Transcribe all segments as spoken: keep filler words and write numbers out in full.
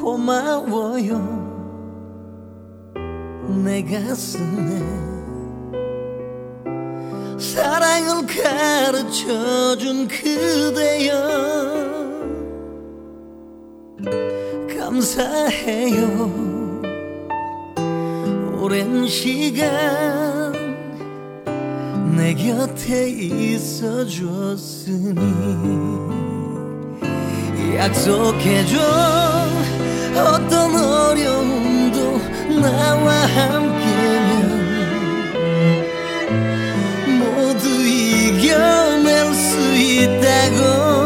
고마워요. 내 가슴에 사랑을 가르쳐준 그대여 감사해요. 오랜 시간 내 곁에 있어줬으니 약속해줘. 어떤 어려움도 나와 함께면 모두 이겨낼 수 있다고.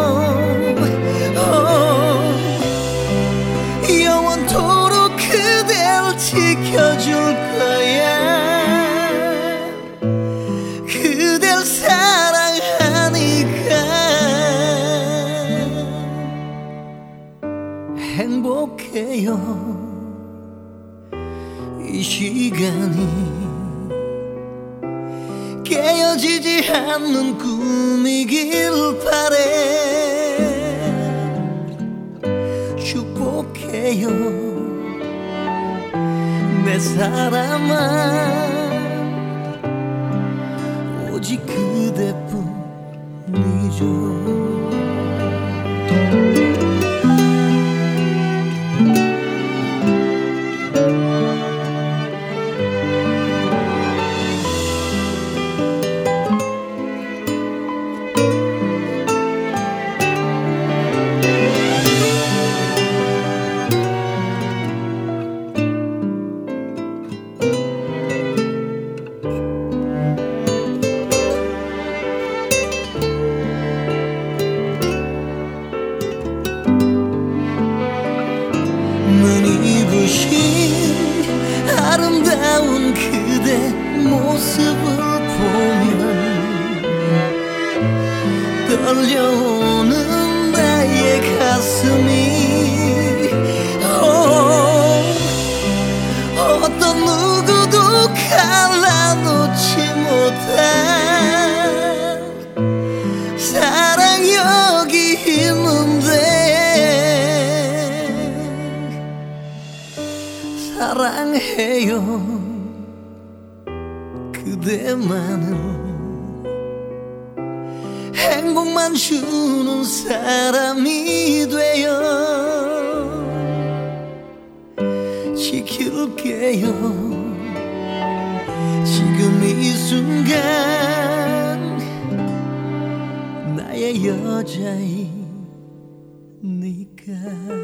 oh, 영원토록 그댈 지켜줄 거야. 그댈 사랑하니까 행복해요. 이 시간이 깨어지지 않는 꿈이길 바래. 축복해요 내 사람아. 오직 그대뿐이죠. 눈이 부신 아름다운 그대 모습을 보면 떨려오는 나의 가슴이 oh, 어떤 누구도 갈라놓지 못한 사랑 여기 있는데 사랑해요. 그대만은 행복만 주는 사람이 되어 지킬게요. 지금 이 순간 나의 여자이니까.